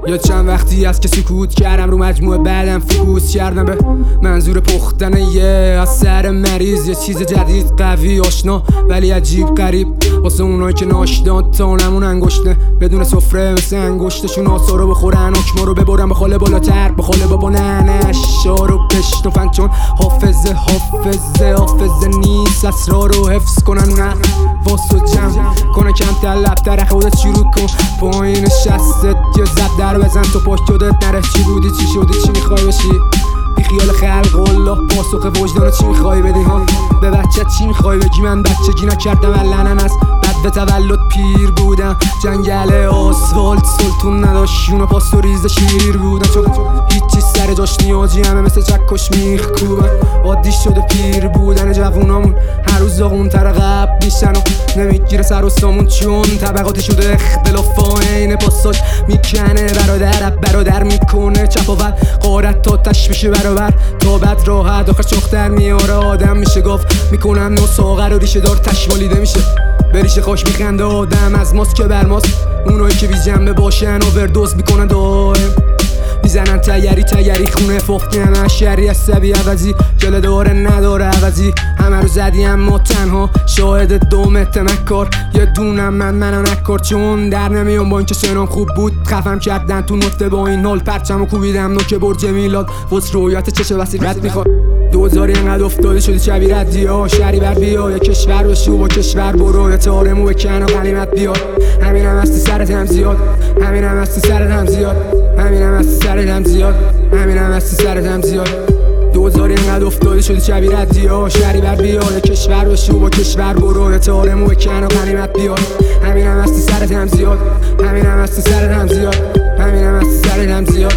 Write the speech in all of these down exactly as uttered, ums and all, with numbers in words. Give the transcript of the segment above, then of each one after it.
یا چند وقتی از که سکوت کردم رو مجموعه بعدم فوکوس کردم به منظور پختن یه از سر مریض. یه چیز جدید قوی آشنا ولی عجیب غریب واسه اونایی که ناشدان تا نمون انگشته بدون سفره مثل انگشتشون آسا رو بخورن حکما رو ببرن به خاله بالاتر به خاله بابا ننش شارو بشنفن چون حافظه حافظه حافظه نیست اسرار رو حفظ کنن نه واسو جمع کنه کم طلب در خودت شروع کن پایین شستت یه زب در بزن تو پاش جدت نره چی بودی چی شدی چی میخوای بشی بی خیال خلق الله پاسخ وجدان چی میخوای بدی ها به بچه چی میخوای بگی من بچگی نکردم علنن است بعد به تولد پیر بودم جنگل آسفالت سلطون نداشت اونو پاس و ریز شیر بودم چون هیچی سر جاش نیازی همه مثل چکش میخ کوبن عادی شده پیر بودن جوونامون هر روز داغون تر قبل میشن و نمیگیره سر و سامون چون طبقاتی شده اختلاف آینه پاساش میکنه برادر برادر میکنه چپاول قارت تا تش میشه برابر تا بد راحت آخر چختر میاره آدم میشه گفت میکنم نو ساغر و ریشه دار تشمالیده میشه بریشه خوش میخنده آدم از ماست که بر ماست اونایی که بی جنبه باشن اووردوز میکنن دائم میزنن تیری تیری خونه فوقین اشری عصبی عوضی جل داره نداره عوضی همه رو زدی اما تنها شاهد دومت مکار یه دونم من منو نکار چون در نمیام با اینکه سنام خوب بود خفم کردن تو نقطه با این حال پرچم و کوبیدم نوک برج میلاد وز رویت چشه وسیل رد میخواد دوزاری انقدر افتاده شدی شبی ردی ها شهری بر بیا یه کشور بشو با کشور برو یه تارمو بکن و غنیمت بیاد همین هم هستی سرت هم زیاد همین هم هستی سرت هم زیاد همین هم هستی سرت هم زیاد همین هم هستی سرت هم زیاد دوزاری انقدر افتاده شدی شبی ردی ها شهری بر بیا یه کشور بشو با کشور برو یه تارمو بکن و غنیمت بیاد همین هم هستی سرت هم زیاد همین هم هستی سرت هم زیاد همین هم هستی سرت هم زیاد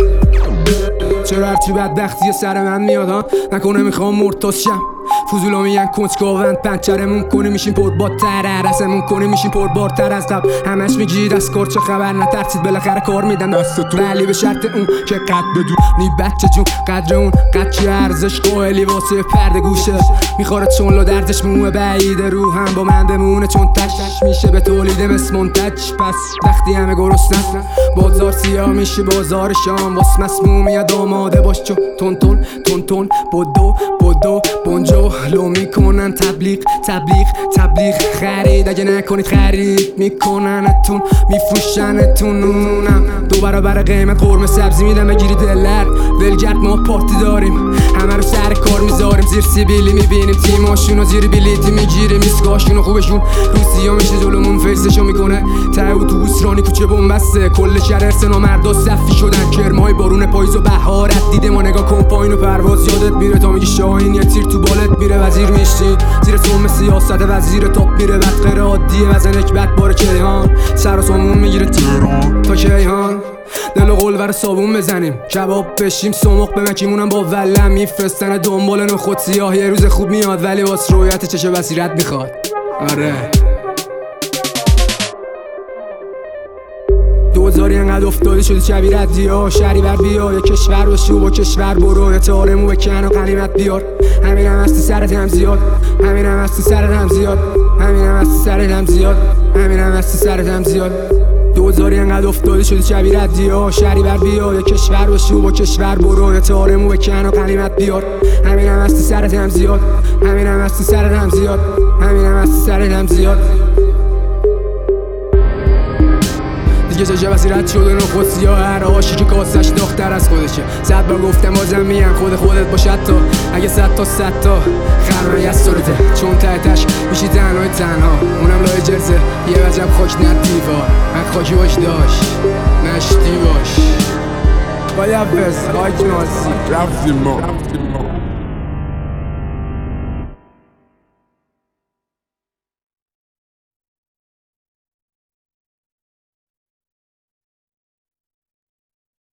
چرا هرچی بدبختی سر من میاد ها نکنه میخوام مرتاز شم فضولا میگن کنجکاوند پنچرمون کنی میشیم پربادتر رسمون کنی میشیم پربارتر از قبل همش میگی دست کار چه خبر نترسید بالاخره کار میدن دستتون ولی به شرط اون که قد بدون نی بچه جون قدر اون قد چه ارزش قائلی واسه پرده گوشه میخوره چون لا دردش موه بعیده رو هم با من بمونه چون تشش میشه به تولید مثل منتج پس وقتی همه گرسنن بازار سیاه میشه بازار شام واس مسمومیت آماده باش چون تون تون تون تون بدو بدو بونجو لو میکنن تبلیغ تبلیغ تبلیغ خرید اگه نکنید خرید میکننتون میفروشنتون نونم دو برابر قیمت قرمه سبزی میدم بگیری دلر ولگرد ما پارتی داریم همه رو سر کار میذاریم زیر سیبیلی میبینیم تیماشونو زیر بلیتی میگیریم ایسکاشونو خوبشون روسیا میشه جلومون فیسشو میکنه ته اتوبوس رانی کوچه بومبسته کل شهر ارسنا مردا صفی شدن کرمای بارون پاییز و بهارت دیده ما نگاه کن پایین و پرواز یادت میره تا میگی شاهین یه تیر تو بالت میره وزیر میشی زیر سوم سیاست وزیر تاپ میره بعد غیر عادیه وزن اکبت بار کیهان سر و سامون میگیره تهران تا کیهان دل و قلور صابون بزنیم کباب بشیم سمق بمکیمونم با ولم میفرستن دنبال نخود سیاه یه روز خوب میاد ولی واس رویت چشه بصیرت میخواد آره دوزاری انقدر افتاده شدی شبی ردی ها شهری بر بیا یه کشور بشو با کشور برو یه تارمو بکن و غنیمت بیار همین هم هستی سرت هم زیاد همین هم هستی سرت هم زیاد همین هم هستی سرت هم زیاد همین هم هستی سرت هم زیاد دوزاری انقدر افتاده شدی شبی ردی ها شهری بر بیا یه کشور بشو با کشور برو یه تارمو بکن و غنیمت بیار همین هم هستی سرت هم زیاد همین هم هستی سرت هم زیاد همین هم هستی سرت هم زیاد دیگه چه بصیرت شده نخود سیاه هر آشی که کاسش داختر از خودشه صد بار گفتم بازم میگم خود خودت باشد تا اگه صد تا صد تا خرمه یه سرته چون تحتش میشی تنهای تنها اونم لای جرزه یه وجب خاک نه دیوار من خاکی باش داشت نشتی باش باید بس خاک ناسی رفتیم ما